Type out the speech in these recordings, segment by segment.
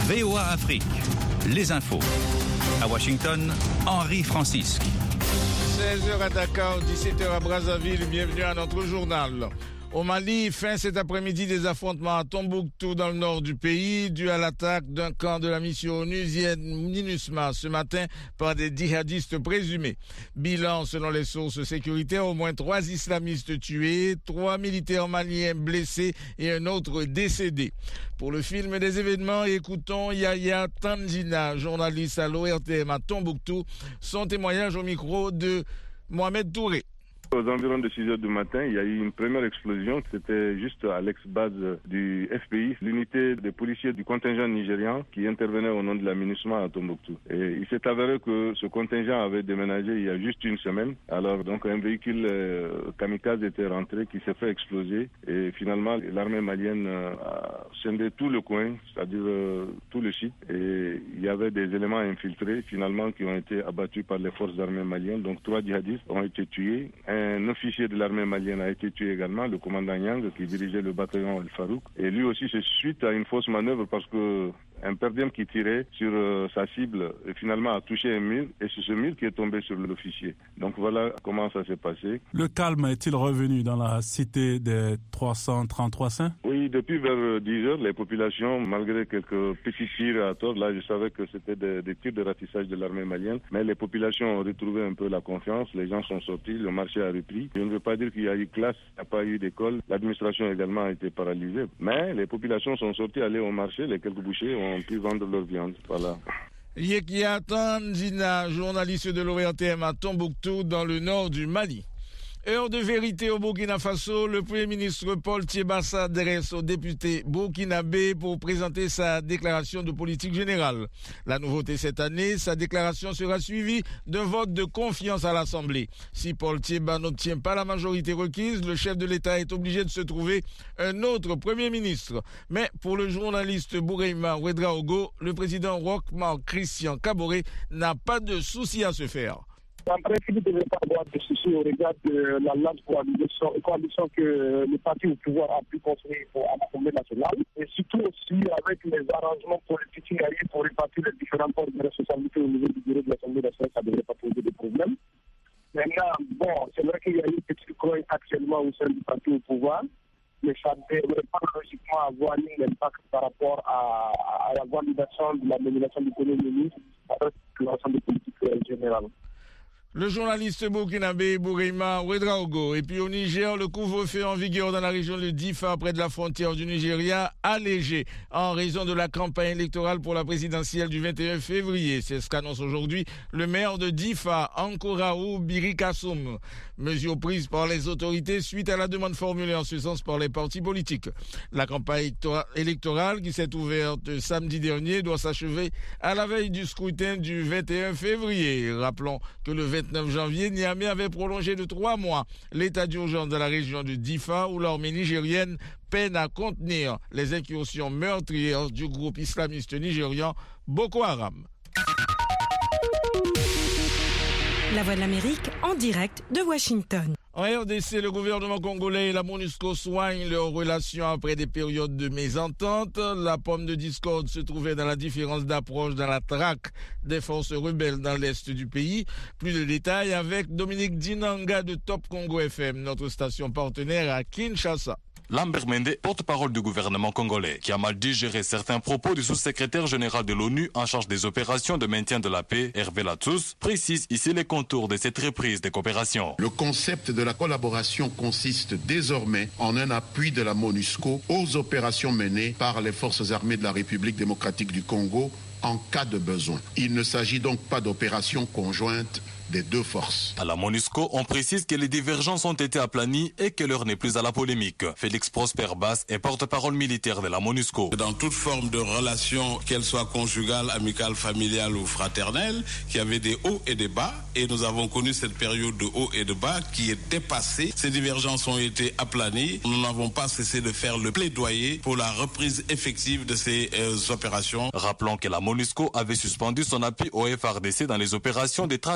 VOA Afrique, les infos. À Washington, Henri Francisque. 16h à Dakar, 17h à Brazzaville, bienvenue à notre journal. Au Mali, fin cet après-midi des affrontements à Tombouctou dans le nord du pays, dû à l'attaque d'un camp de la mission onusienne MINUSMA ce matin par des djihadistes présumés. Bilan selon les sources sécuritaires, au moins 3 islamistes tués, 3 militaires maliens blessés et un autre décédé. Pour le film des événements, écoutons Yaya Tanzina, journaliste à l'ORTM à Tombouctou, son témoignage au micro de Mohamed Touré. Aux environs de 6 heures du matin, il y a eu une première explosion. C'était juste à l'ex-base du FPI, l'unité des policiers du contingent nigérian qui intervenait au nom de la MINUSMA à Tombouctou. Et il s'est avéré que ce contingent avait déménagé il y a juste une semaine. Alors donc un véhicule kamikaze était rentré qui s'est fait exploser. Et finalement, l'armée malienne a scindé tout le coin, c'est-à-dire tout le site. Et il y avait des éléments infiltrés finalement qui ont été abattus par les forces armées maliennes. Donc 3 djihadistes ont été tués. Un officier de l'armée malienne a été tué également, le commandant Yang, qui dirigeait le bataillon Al-Farouk. Et lui aussi, c'est suite à une fausse manœuvre parce que un perdien qui tirait sur sa cible finalement a touché un mur et c'est ce mur qui est tombé sur l'officier. Donc voilà comment ça s'est passé. Le calme est-il revenu dans la cité des 333 saints? Oui, depuis vers 10 heures, les populations, malgré quelques petits tirs à tort, là je savais que c'était des tirs de ratissage de l'armée malienne, mais les populations ont retrouvé un peu la confiance, les gens sont sortis, le marché a repris. Je ne veux pas dire qu'il y a eu classe, il n'y a pas eu d'école, l'administration également a été paralysée, mais les populations sont sorties aller au marché, les quelques bouchers ont pu vendre leur viande. Voilà. Yaya Tanzina, journaliste de l'ORTM à Tombouctou, dans le nord du Mali. Heure de vérité au Burkina Faso, le Premier ministre Paul Thiéba s'adresse aux députés burkinabés pour présenter sa déclaration de politique générale. La nouveauté cette année, sa déclaration sera suivie d'un vote de confiance à l'Assemblée. Si Paul Thiéba n'obtient pas la majorité requise, le chef de l'État est obligé de se trouver un autre Premier ministre. Mais pour le journaliste Bourema Ouedraogo, le président Roch-Marc Christian Kaboré n'a pas de souci à se faire. En principe, il ne devrait pas avoir de soucis au regard de la large coalition que le parti au pouvoir a pu construire à l'Assemblée nationale, et surtout aussi avec les arrangements politiques qu'il y a eu pour répartir les différentes formes de responsabilité au niveau du bureau de l'Assemblée nationale, ça ne devrait pas poser de problème. Maintenant, bon, c'est vrai qu'il y a eu une petite grogne actuellement au sein du parti au pouvoir, mais ça ne devrait pas logiquement avoir un impact par rapport à la validation de la nomination du Premier ministre avec l'ensemble des politiques générales. Le journaliste burkinabé Bourema Ouedraogo. Et puis au Niger, le couvre-feu en vigueur dans la région de Difa, près de la frontière du Nigeria, allégé en raison de la campagne électorale pour la présidentielle du 21 février. C'est ce qu'annonce aujourd'hui le maire de Difa, Ankoraou Birikassoum. Mesure prise par les autorités suite à la demande formulée en ce sens par les partis politiques. La campagne électorale qui s'est ouverte samedi dernier doit s'achever à la veille du scrutin du 21 février. Rappelons que le 29 janvier, Niamey avait prolongé de 3 mois l'état d'urgence dans la région de Difa où l'armée nigérienne peine à contenir les incursions meurtrières du groupe islamiste nigérian Boko Haram. La Voix de l'Amérique en direct de Washington. En RDC, le gouvernement congolais et la MONUSCO soignent leurs relations après des périodes de mésentente. La pomme de discorde se trouvait dans la différence d'approche dans la traque des forces rebelles dans l'est du pays. Plus de détails avec Dominique Dinanga de Top Congo FM, notre station partenaire à Kinshasa. Lambert Mende, porte-parole du gouvernement congolais, qui a mal digéré certains propos du sous-secrétaire général de l'ONU en charge des opérations de maintien de la paix, Hervé Latsous, précise ici les contours de cette reprise des coopérations. Le concept de la collaboration consiste désormais en un appui de la MONUSCO aux opérations menées par les forces armées de la République démocratique du Congo en cas de besoin. Il ne s'agit donc pas d'opérations conjointes des deux forces. À la MONUSCO, on précise que les divergences ont été aplanies et que l'heure n'est plus à la polémique. Félix Prosper Bass est porte-parole militaire de la MONUSCO. Dans toute forme de relation, qu'elle soit conjugale, amicale, familiale ou fraternelle, qui avait des hauts et des bas, et nous avons connu cette période de hauts et de bas qui est dépassée. Ces divergences ont été aplanies. Nous n'avons pas cessé de faire le plaidoyer pour la reprise effective de ces opérations. Rappelons que la MONUSCO avait suspendu son appui au FARDC dans les opérations des traques d'EF de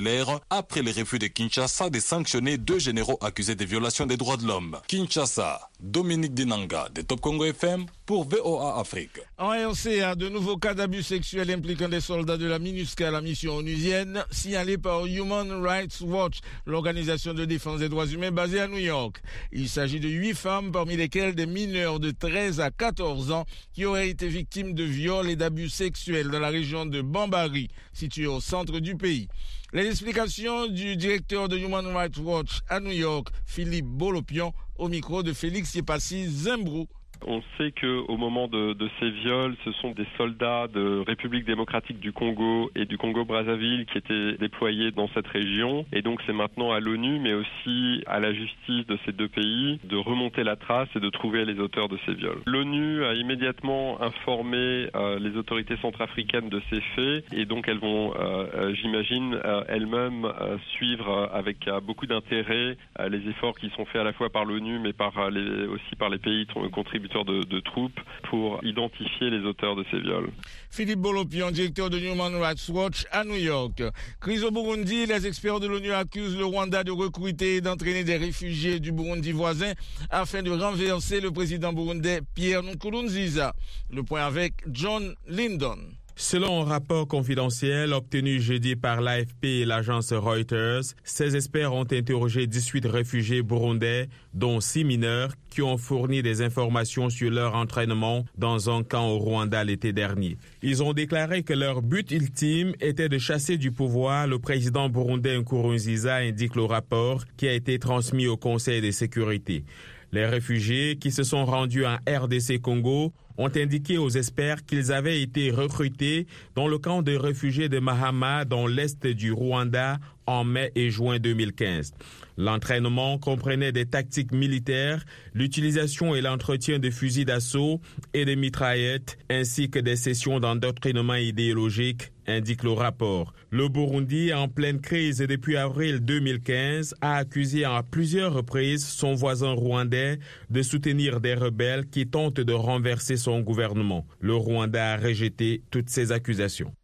s'accélère après les refus de Kinshasa de sanctionner 2 généraux accusés de violation des droits de l'homme. Kinshasa, Dominique Dinanga de Top Congo FM pour VOA Afrique. En RCA, de nouveaux cas d'abus sexuels impliquant des soldats de la MINUSCA, la mission onusienne, signalés par Human Rights Watch, l'organisation de défense des droits humains basée à New York. Il s'agit de 8 femmes, parmi lesquelles des mineurs de 13 à 14 ans, qui auraient été victimes de viols et d'abus sexuels dans la région de Bambari, située au centre du pays. Les explications du directeur de Human Rights Watch à New York, Philippe Bolopian, au micro de Félix Yepassi Zembrou. On sait qu'au moment de ces viols, ce sont des soldats de République démocratique du Congo et du Congo-Brazzaville qui étaient déployés dans cette région. Et donc c'est maintenant à l'ONU, mais aussi à la justice de ces 2 pays, de remonter la trace et de trouver les auteurs de ces viols. L'ONU a immédiatement informé les autorités centrafricaines de ces faits et donc elles vont, j'imagine, elles-mêmes suivre avec beaucoup d'intérêt les efforts qui sont faits à la fois par l'ONU, mais aussi par les pays contributeurs de troupes pour identifier les auteurs de ces viols. Philippe Bolopian, directeur de Human Rights Watch à New York. Crise au Burundi, les experts de l'ONU accusent le Rwanda de recruter et d'entraîner des réfugiés du Burundi voisin afin de renverser le président burundais Pierre Nkurunziza. Le point avec John Lyndon. Selon un rapport confidentiel obtenu jeudi par l'AFP et l'agence Reuters, ces experts ont interrogé 18 réfugiés burundais, dont 6 mineurs, qui ont fourni des informations sur leur entraînement dans un camp au Rwanda l'été dernier. Ils ont déclaré que leur but ultime était de chasser du pouvoir le président burundais Nkurunziza, indique le rapport qui a été transmis au Conseil de sécurité. Les réfugiés qui se sont rendus en RDC Congo ont indiqué aux experts qu'ils avaient été recrutés dans le camp de réfugiés de Mahama dans l'est du Rwanda en mai et juin 2015. L'entraînement comprenait des tactiques militaires, l'utilisation et l'entretien de fusils d'assaut et de mitraillettes, ainsi que des sessions d'endoctrinement idéologique, indique le rapport. Le Burundi, en pleine crise depuis avril 2015, a accusé à plusieurs reprises son voisin rwandais de soutenir des rebelles qui tentent de renverser son gouvernement. Le Rwanda a rejeté toutes ces accusations.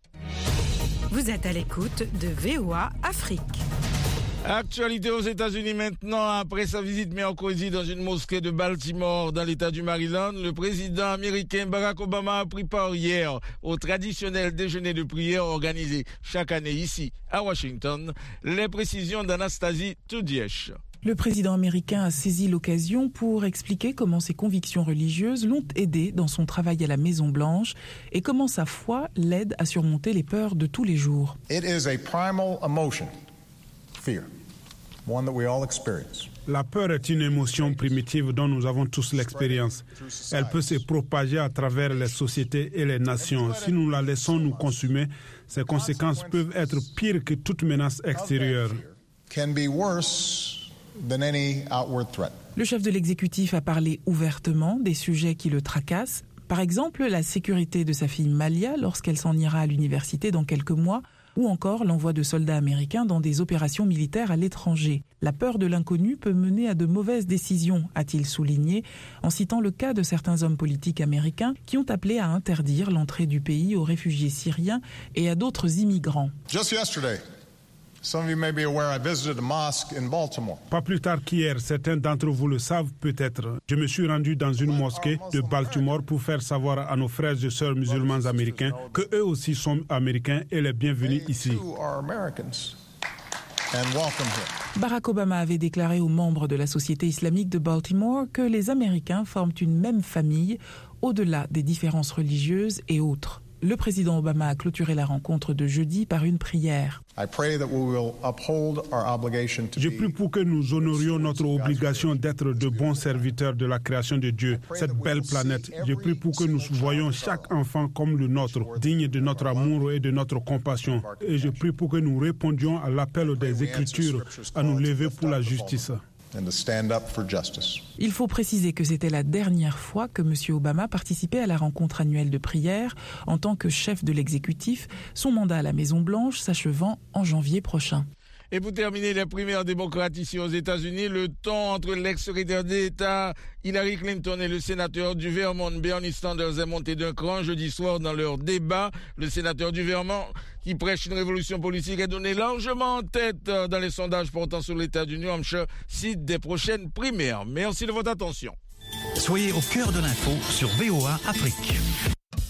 Vous êtes à l'écoute de VOA Afrique. Actualité aux États-Unis maintenant. Après sa visite mercredi dans une mosquée de Baltimore dans l'État du Maryland, le président américain Barack Obama a pris part hier au traditionnel déjeuner de prière organisé chaque année ici à Washington. Les précisions d'Anastasie Tudiesh. Le président américain a saisi l'occasion pour expliquer comment ses convictions religieuses l'ont aidé dans son travail à la Maison-Blanche et comment sa foi l'aide à surmonter les peurs de tous les jours. It is a primal emotion, fear, one that we all experience. La peur est une émotion primitive dont nous avons tous l'expérience. Elle peut se propager à travers les sociétés et les nations. Si nous la laissons nous consumer, ses conséquences peuvent être pires que toute menace extérieure. Le chef de l'exécutif a parlé ouvertement des sujets qui le tracassent. Par exemple, la sécurité de sa fille Malia lorsqu'elle s'en ira à l'université dans quelques mois, ou encore l'envoi de soldats américains dans des opérations militaires à l'étranger. La peur de l'inconnu peut mener à de mauvaises décisions, a-t-il souligné, en citant le cas de certains hommes politiques américains qui ont appelé à interdire l'entrée du pays aux réfugiés syriens et à d'autres immigrants. Just yesterday, some of you may be aware, I visited a mosque in Baltimore. Pas plus tard qu'hier, certains d'entre vous le savent peut-être. Je me suis rendu dans une mosquée de Baltimore pour faire savoir à nos frères et sœurs musulmans américains que eux aussi sont américains et les bienvenus ici. Barack Obama avait déclaré aux membres de la Société islamique de Baltimore que les Américains forment une même famille, au-delà des différences religieuses et autres. Le président Obama a clôturé la rencontre de jeudi par une prière. Je prie pour que nous honorions notre obligation d'être de bons serviteurs de la création de Dieu, cette belle planète. Je prie pour que nous voyions chaque enfant comme le nôtre, digne de notre amour et de notre compassion. Et je prie pour que nous répondions à l'appel des Écritures à nous lever pour la justice. Il faut préciser que c'était la dernière fois que M. Obama participait à la rencontre annuelle de prière en tant que chef de l'exécutif, son mandat à la Maison-Blanche s'achevant en janvier prochain. Et pour terminer, les primaires démocrates ici aux États-Unis, le ton entre l'ex-secrétaire d'État Hillary Clinton et le sénateur du Vermont Bernie Sanders est monté d'un cran jeudi soir dans leur débat. Le sénateur du Vermont, qui prêche une révolution politique, est donné largement en tête dans les sondages portant sur l'État du New Hampshire, site des prochaines primaires. Merci de votre attention. Soyez au cœur de l'info sur VOA Afrique.